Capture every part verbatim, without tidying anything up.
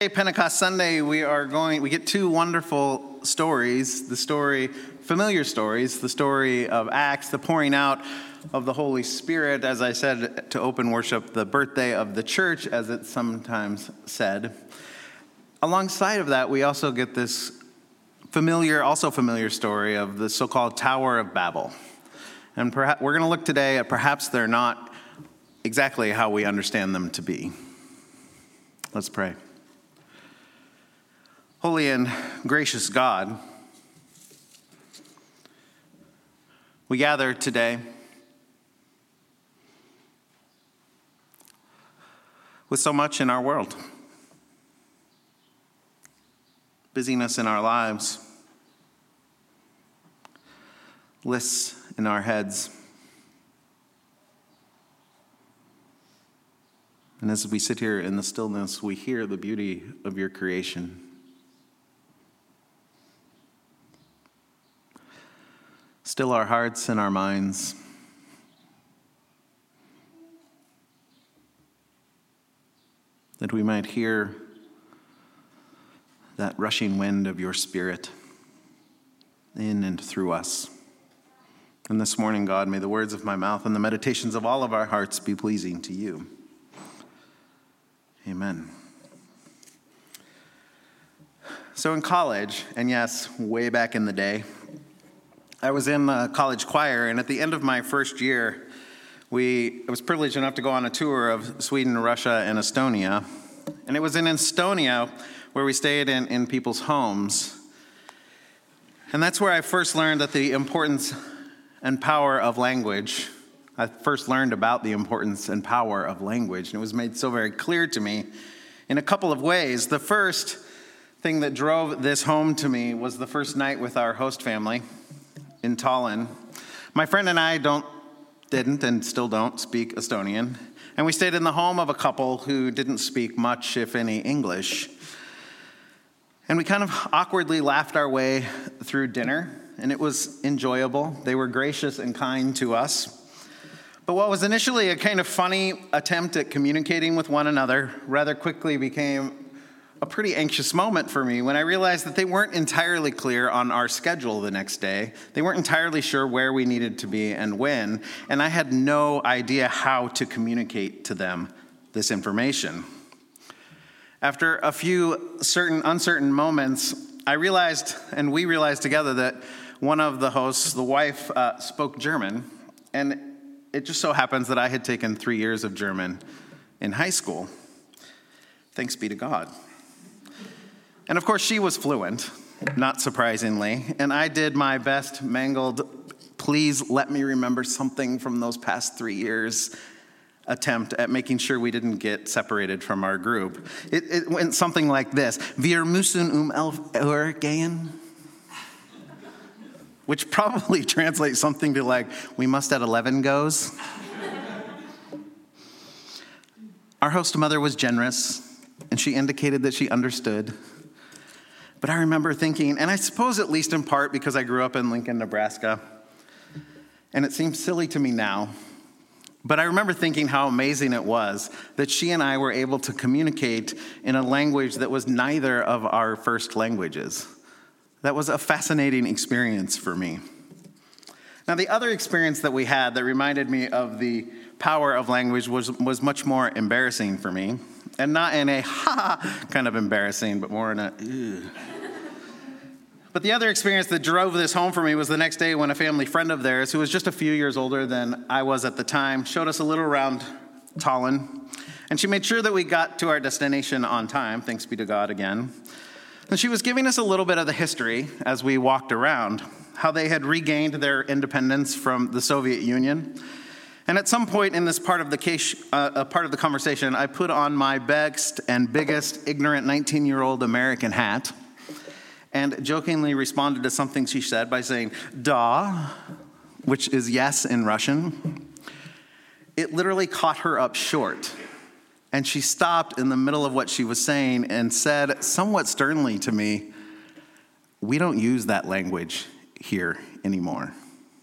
Pentecost Sunday, we are going, we get two wonderful stories, the story, familiar stories, the story of Acts, the pouring out of the Holy Spirit, as I said to open worship, the birthday of the church, as it's sometimes said. Alongside of that, we also get this familiar, also familiar story of the so-called Tower of Babel. And perhaps we're going to look today at perhaps they're not exactly how we understand them to be. Let's pray. Holy and gracious God, we gather today with so much in our world, busyness in our lives, lists in our heads. And as we sit here in the stillness, we hear the beauty of your creation. Still our hearts and our minds. That we might hear that rushing wind of your Spirit in and through us. And this morning, God, may the words of my mouth and the meditations of all of our hearts be pleasing to you. Amen. So in college, and yes, way back in the day, I was in the college choir, and at the end of my first year, we I was privileged enough to go on a tour of Sweden, Russia, and Estonia. And it was in Estonia where we stayed in, in people's homes. And that's where I first learned that the importance and power of language. I first learned about the importance and power of language, and it was made so very clear to me in a couple of ways. The first thing that drove this home to me was the first night with our host family in Tallinn. My friend and I don't, didn't, and still don't speak Estonian, and we stayed in the home of a couple who didn't speak much, if any, English. And we kind of awkwardly laughed our way through dinner, and it was enjoyable. They were gracious and kind to us. But what was initially a kind of funny attempt at communicating with one another rather quickly became a pretty anxious moment for me when I realized that they weren't entirely clear on our schedule the next day. They weren't entirely sure where we needed to be and when, and I had no idea how to communicate to them this information. After a few certain uncertain moments, I realized, and we realized together, that one of the hosts, the wife, uh, spoke German, and it just so happens that I had taken three years of German in high school. Thanks be to God. And of course, she was fluent, not surprisingly, and I did my best mangled, please let me remember something from those past three years attempt at making sure we didn't get separated from our group. It, it went something like this: Wir müssen um elf Uhr gehen, which probably translates something to like, we must at eleven goes. Our host mother was generous, and she indicated that she understood. But I remember thinking, and I suppose at least in part because I grew up in Lincoln, Nebraska, and it seems silly to me now, but I remember thinking how amazing it was that she and I were able to communicate in a language that was neither of our first languages. That was a fascinating experience for me. Now, the other experience that we had that reminded me of the power of language was, was much more embarrassing for me. And not in a ha kind of embarrassing, but more in a ew. But the other experience that drove this home for me was the next day when a family friend of theirs, who was just a few years older than I was at the time, showed us a little around Tallinn. And she made sure that we got to our destination on time, thanks be to God again. And she was giving us a little bit of the history as we walked around, how they had regained their independence from the Soviet Union. And at some point in this part of the case, uh, a part of the conversation, I put on my best and biggest ignorant nineteen-year-old American hat and jokingly responded to something she said by saying, da, which is yes in Russian. It literally caught her up short. And she stopped in the middle of what she was saying and said somewhat sternly to me, we don't use that language here anymore.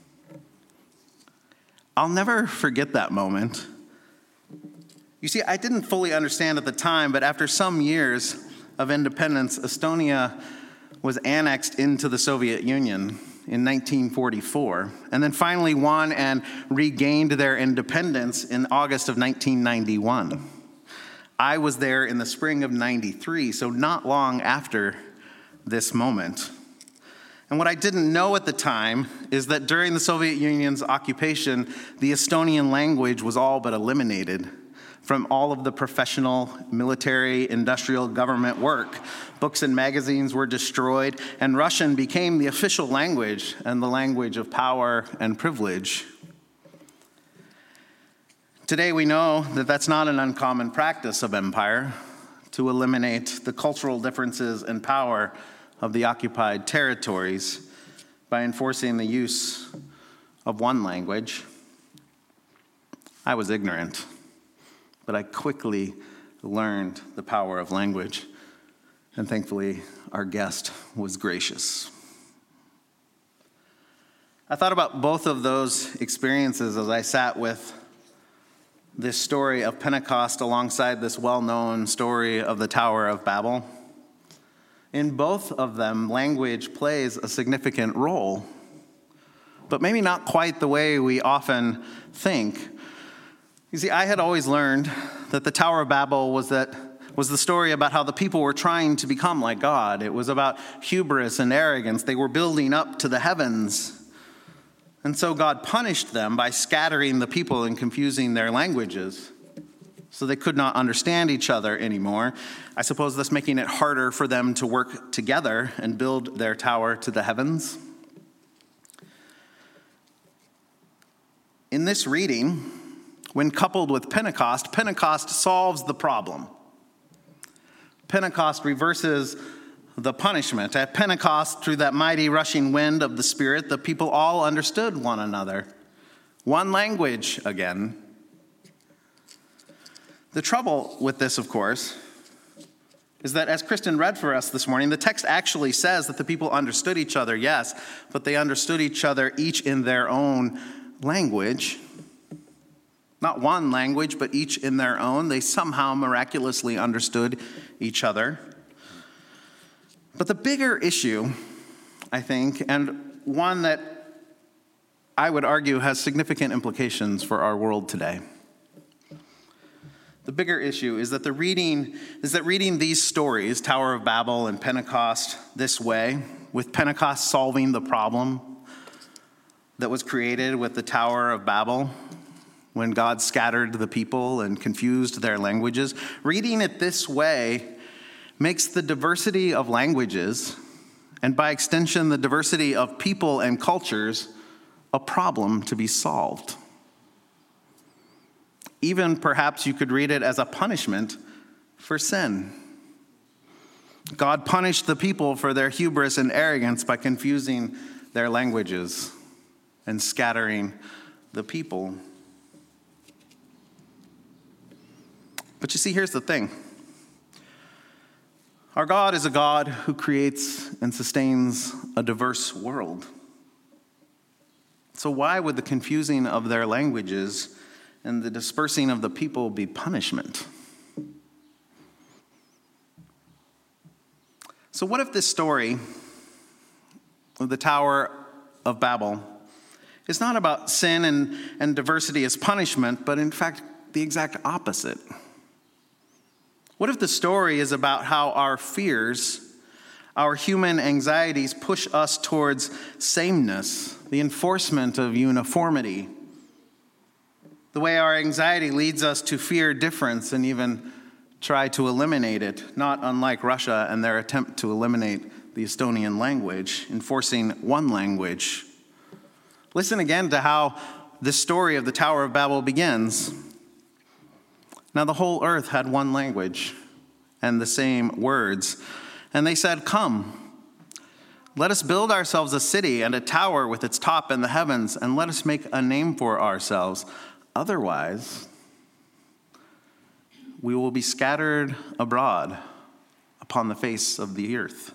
I'll never forget that moment. You see, I didn't fully understand at the time, but after some years, of independence, Estonia was annexed into the Soviet Union in nineteen forty-four, and then finally won and regained their independence in August of nineteen ninety-one. I was there in the spring of ninety-three, so not long after this moment. And what I didn't know at the time is that during the Soviet Union's occupation, the Estonian language was all but eliminated from all of the professional, military, industrial, government work. Books and magazines were destroyed, and Russian became the official language and the language of power and privilege. Today we know that that's not an uncommon practice of empire, to eliminate the cultural differences and power of the occupied territories by enforcing the use of one language. I was ignorant, but I quickly learned the power of language, and thankfully our guest was gracious. I thought about both of those experiences as I sat with this story of Pentecost alongside this well-known story of the Tower of Babel. In both of them, language plays a significant role, but maybe not quite the way we often think. You see, I had always learned that the Tower of Babel was that was the story about how the people were trying to become like God. It was about hubris and arrogance. They were building up to the heavens. And so God punished them by scattering the people and confusing their languages so they could not understand each other anymore. I suppose thus making it harder for them to work together and build their tower to the heavens. In this reading, when coupled with Pentecost, Pentecost solves the problem. Pentecost reverses the punishment. At Pentecost, through that mighty rushing wind of the Spirit, the people all understood one another. One language again. The trouble with this, of course, is that as Kristen read for us this morning, the text actually says that the people understood each other, yes, but they understood each other each in their own language. Not one language, but each in their own. They somehow miraculously understood each other. But the bigger issue, I think, and one that I would argue has significant implications for our world today. The bigger issue is that the reading is that reading these stories, Tower of Babel and Pentecost, this way, with Pentecost solving the problem that was created with the Tower of Babel, when God scattered the people and confused their languages, reading it this way makes the diversity of languages, and by extension, the diversity of people and cultures, a problem to be solved. Even perhaps you could read it as a punishment for sin. God punished the people for their hubris and arrogance by confusing their languages and scattering the people. But you see, here's the thing. Our God is a God who creates and sustains a diverse world. So why would the confusing of their languages and the dispersing of the people be punishment? So what if this story of the Tower of Babel is not about sin and, and diversity as punishment, but in fact the exact opposite? What if the story is about how our fears, our human anxieties push us towards sameness, the enforcement of uniformity? The way our anxiety leads us to fear difference and even try to eliminate it, not unlike Russia and their attempt to eliminate the Estonian language, enforcing one language. Listen again to how the story of the Tower of Babel begins. Now the whole earth had one language and the same words. And they said, "Come, let us build ourselves a city and a tower with its top in the heavens, and let us make a name for ourselves. Otherwise, we will be scattered abroad upon the face of the earth."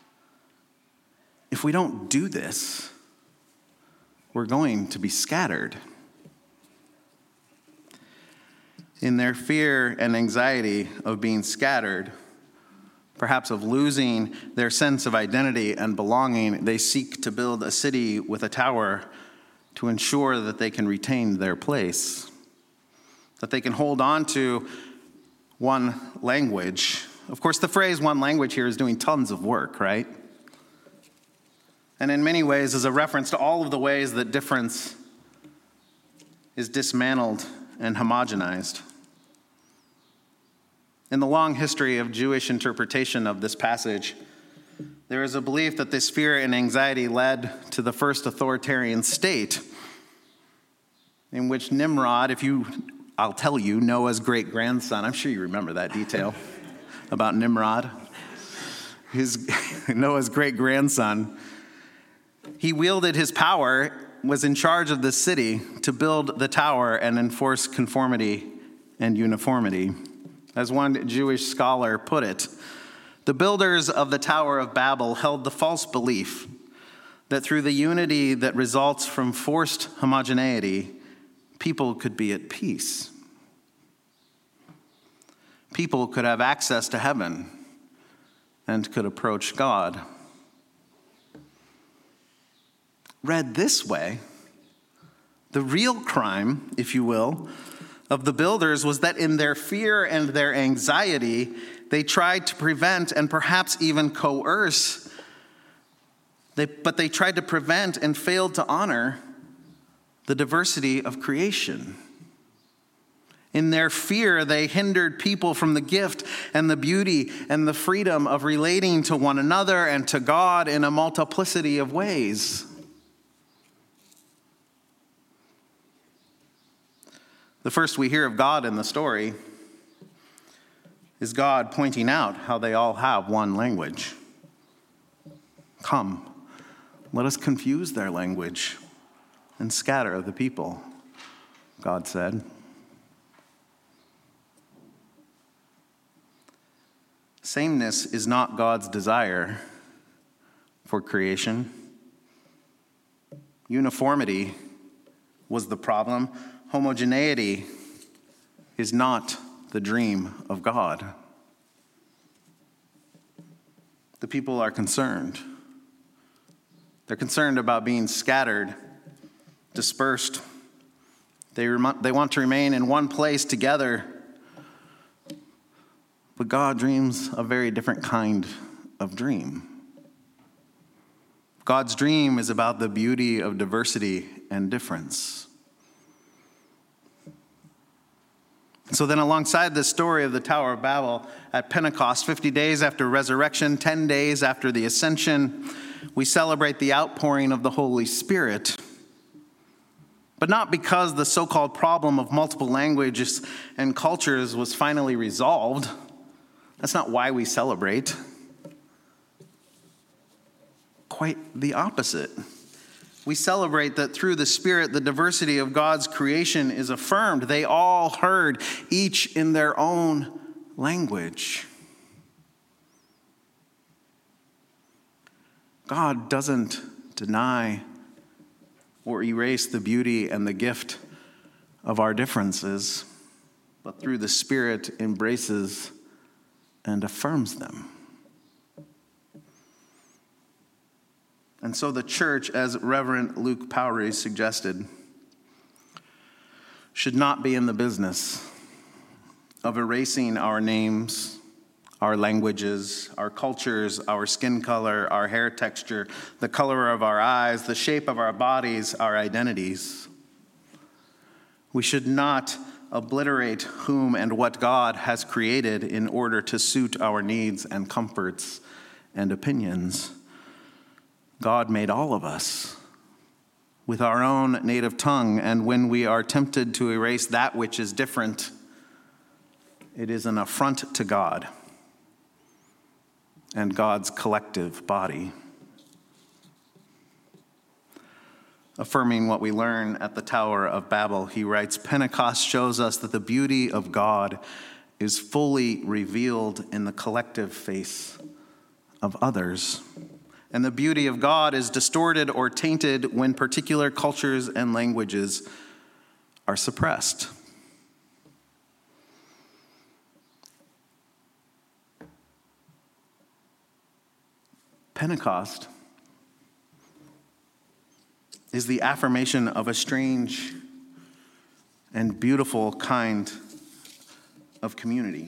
If we don't do this, we're going to be scattered. In their fear and anxiety of being scattered, perhaps of losing their sense of identity and belonging, they seek to build a city with a tower to ensure that they can retain their place, that they can hold on to one language. Of course, the phrase one language here is doing tons of work, right? And in many ways is a reference to all of the ways that difference is dismantled and homogenized. In the long history of Jewish interpretation of this passage, there is a belief that this fear and anxiety led to the first authoritarian state, in which Nimrod, if you, I'll tell you, Noah's great-grandson, I'm sure you remember that detail about Nimrod, his Noah's great-grandson, he wielded his power, was in charge of the city to build the tower and enforce conformity and uniformity. As one Jewish scholar put it, the builders of the Tower of Babel held the false belief that through the unity that results from forced homogeneity, people could be at peace. People could have access to heaven and could approach God. Read this way, the real crime, if you will, of the builders was that in their fear and their anxiety, they tried to prevent and perhaps even coerce, they, but they tried to prevent and failed to honor the diversity of creation. In their fear, they hindered people from the gift and the beauty and the freedom of relating to one another and to God in a multiplicity of ways. The first we hear of God in the story is God pointing out how they all have one language. Come, let us confuse their language and scatter the people, God said. Sameness is not God's desire for creation. Uniformity was the problem. Homogeneity is not the dream of God. The people are concerned. They're concerned about being scattered, dispersed. They, rem- they want to remain in one place together. But God dreams a very different kind of dream. God's dream is about the beauty of diversity and difference. So then alongside this story of the Tower of Babel at Pentecost, fifty days after resurrection, ten days after the ascension, we celebrate the outpouring of the Holy Spirit. But not because the so-called problem of multiple languages and cultures was finally resolved. That's not why we celebrate. Quite the opposite. We celebrate that through the Spirit, the diversity of God's creation is affirmed. They all heard, each in their own language. God doesn't deny or erase the beauty and the gift of our differences, but through the Spirit embraces and affirms them. And so the church, as Reverend Luke Powery suggested, should not be in the business of erasing our names, our languages, our cultures, our skin color, our hair texture, the color of our eyes, the shape of our bodies, our identities. We should not obliterate whom and what God has created in order to suit our needs and comforts and opinions. God made all of us with our own native tongue, and when we are tempted to erase that which is different, it is an affront to God and God's collective body. Affirming what we learn at the Tower of Babel, he writes, Pentecost shows us that the beauty of God is fully revealed in the collective face of others. And the beauty of God is distorted or tainted when particular cultures and languages are suppressed. Pentecost is the affirmation of a strange and beautiful kind of community.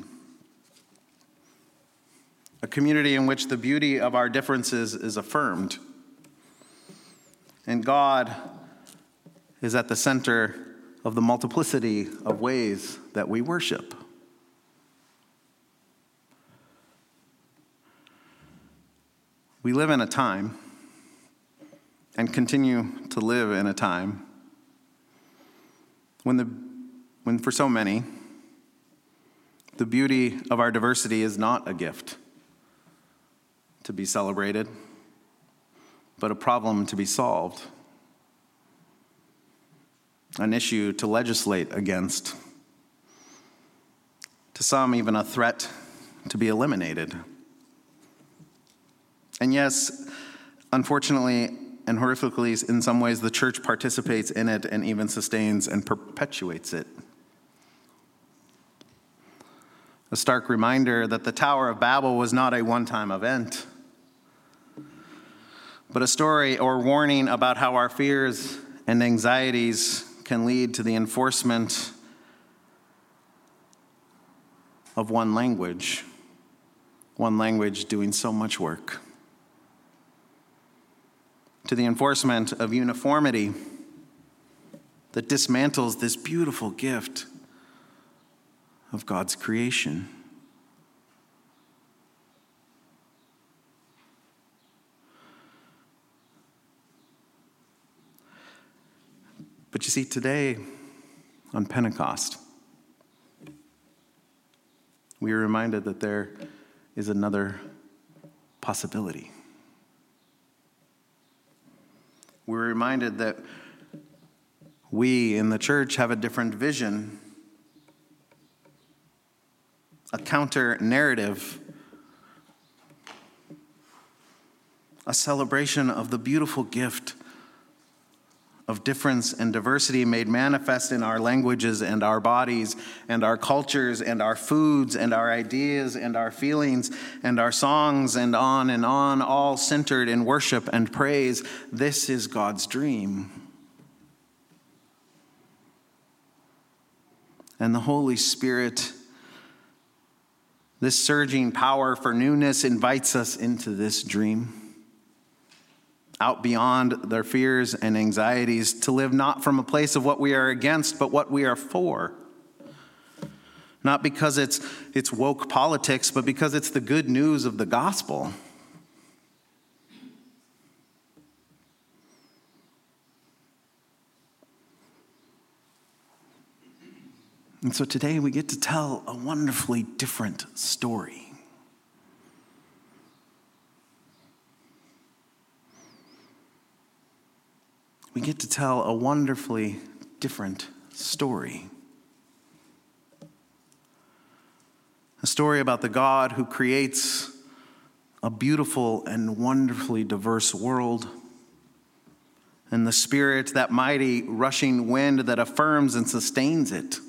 A community in which the beauty of our differences is affirmed. And God is at the center of the multiplicity of ways that we worship. We live in a time and continue to live in a time when, the, when for so many, the beauty of our diversity is not a gift to be celebrated, but a problem to be solved, an issue to legislate against, to some even a threat to be eliminated. And yes, unfortunately and horrifically, in some ways, the church participates in it and even sustains and perpetuates it. A stark reminder that the Tower of Babel was not a one-time event, but a story or warning about how our fears and anxieties can lead to the enforcement of one language, one language doing so much work, to the enforcement of uniformity that dismantles this beautiful gift of God's creation. But you see, today on Pentecost, we are reminded that there is another possibility. We're reminded that we in the church have a different vision, a counter narrative, a celebration of the beautiful gift of difference and diversity made manifest in our languages and our bodies and our cultures and our foods and our ideas and our feelings and our songs and on and on, all centered in worship and praise. This is God's dream. And the Holy Spirit, this surging power for newness, invites us into this dream, out beyond their fears and anxieties, to live not from a place of what we are against, but what we are for. Not because it's, it's woke politics, but because it's the good news of the gospel. And so today we get to tell a wonderfully different story. We get to tell a wonderfully different story. A story about the God who creates a beautiful and wonderfully diverse world, and the Spirit, that mighty rushing wind that affirms and sustains it.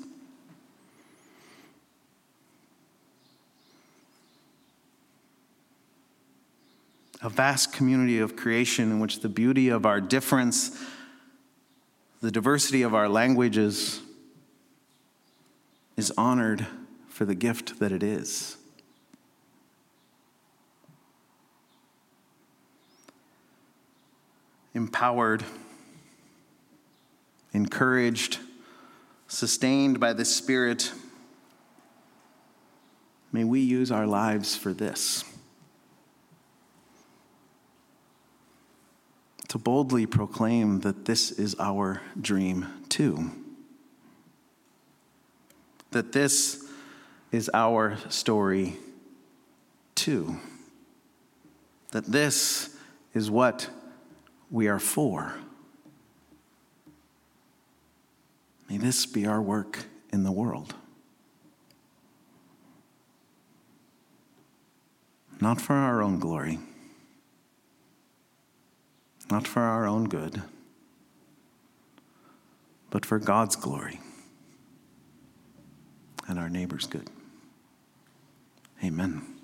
A vast community of creation in which the beauty of our difference, the diversity of our languages, is honored for the gift that it is. Empowered, encouraged, sustained by the Spirit, may we use our lives for this. To boldly proclaim that this is our dream too. That this is our story too. That this is what we are for. May this be our work in the world. Not for our own glory, not for our own good, but for God's glory and our neighbor's good. Amen.